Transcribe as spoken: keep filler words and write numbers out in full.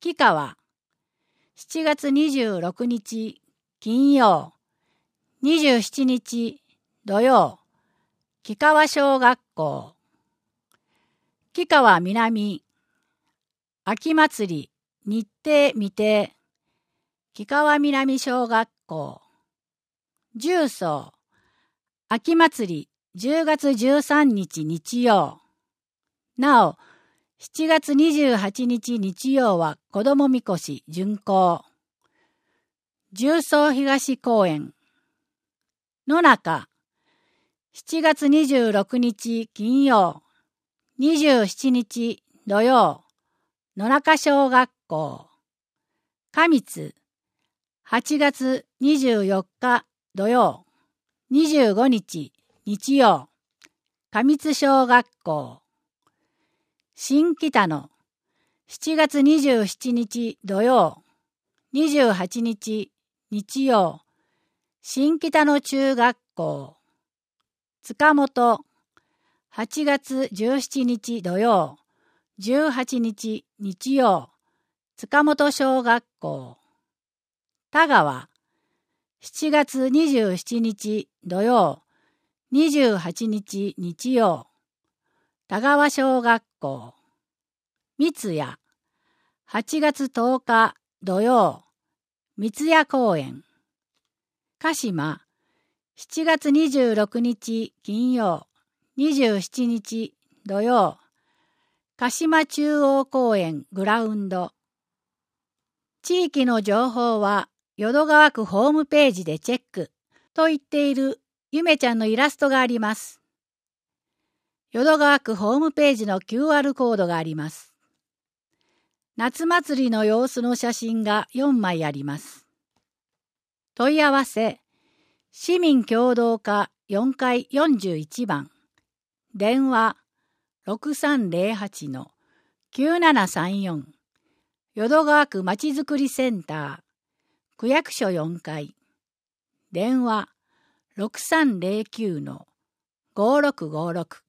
きかわ、しちがつにじゅうろくにち金曜、にじゅうしちにち土曜、きかわ小学校。きかわ南、秋祭り、日程未定、きかわ南小学校。重曹、秋祭り、じゅうがつじゅうさんにち日曜。なお、しちがつにじゅうはちにち日曜は子どもみこし巡行。重曹東公園。野中、しちがつにじゅうろくにち金曜、にじゅうしちにち土曜、野中小学校。上津、はちがつにじゅうよっか土曜、にじゅうごにち日曜、上津小学校。新北野、しちがつにじゅうしちにち土曜、にじゅうはちにち日曜、新北野中学校。塚本、はちがつじゅうしちにち土曜、じゅうはちにち日曜、塚本小学校。田川、しちがつにじゅうしちにち土曜、にじゅうはちにち日曜、田川小学校。三ツ谷、はちがつとおか土曜、三ツ谷公園。鹿島、しちがつにじゅうろくにち金曜、にじゅうしちにち土曜、鹿島中央公園グラウンド。地域の情報は淀川区ホームページでチェックと言っているゆめちゃんのイラストがあります。淀川区ホームページの キューアール コードがあります。夏祭りの様子の写真がよんまいあります。問い合わせ、市民協同課よんかいよんじゅういちばん、電話 ろくさんぜろはちのきゅうななさんよん、淀川区まちづくりセンター、区役所よんかい、電話 ろくさんぜろきゅうのごろくごろく。